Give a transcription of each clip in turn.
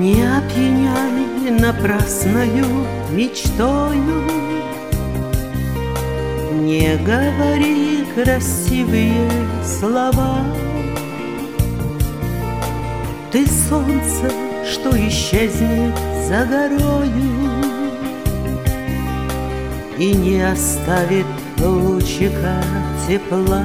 Не опьяняй напрасною мечтою, не говори красивые слова. Ты солнце, что исчезнет за горою и не оставит лучика тепла.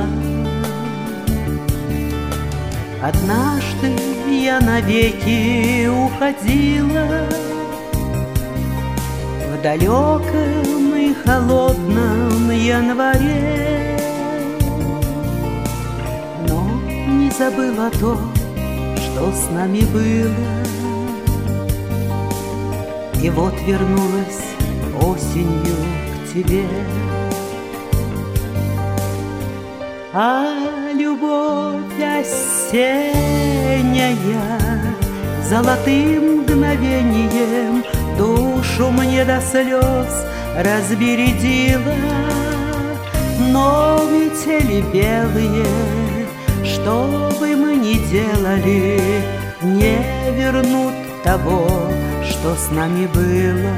Однажды я навеки уходила в далеком и холодном январе, но не забыла то, что с нами было. И вот вернулась осенью к тебе. А любовь осенняя золотым мгновением душу мне до слез разбередила. Но метели белые, что бы мы ни делали, не вернут того, что с нами было.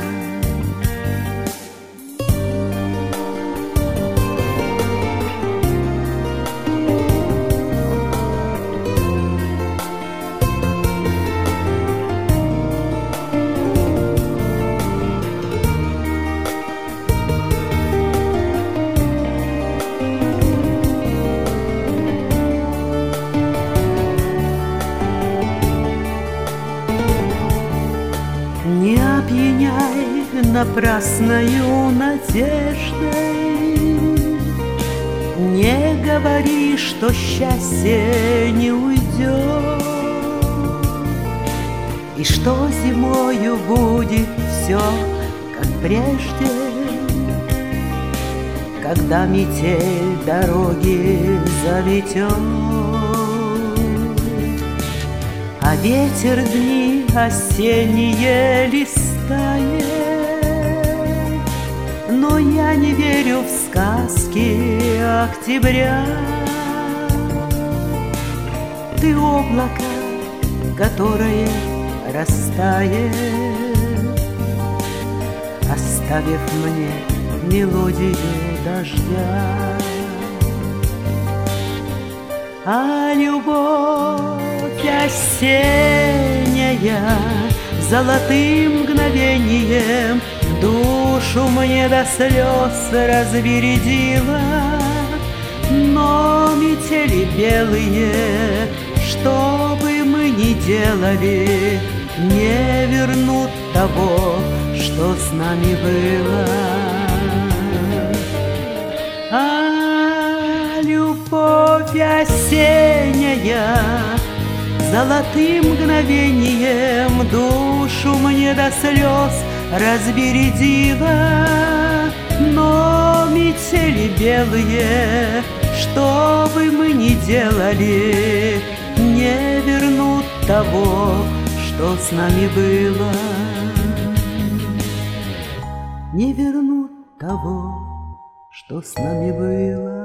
Не опьяняй напрасною надеждой, не говори, что счастье не уйдет, и что зимою будет все, как прежде, когда метель дороги заметет. А ветер дни осенние листает, но я не верю в сказки октября. Ты облако, которое растает, оставив мне мелодию дождя. А любовь осенняя золотым мгновением душу мне до слез разбередила. Но метели белые, что бы мы ни делали, не вернут того, что с нами было. А любовь осенняя золотым мгновением душу мне до слез разбередила. Но метели белые, что бы мы ни делали, не вернут того, что с нами было. Не вернут того, что с нами было.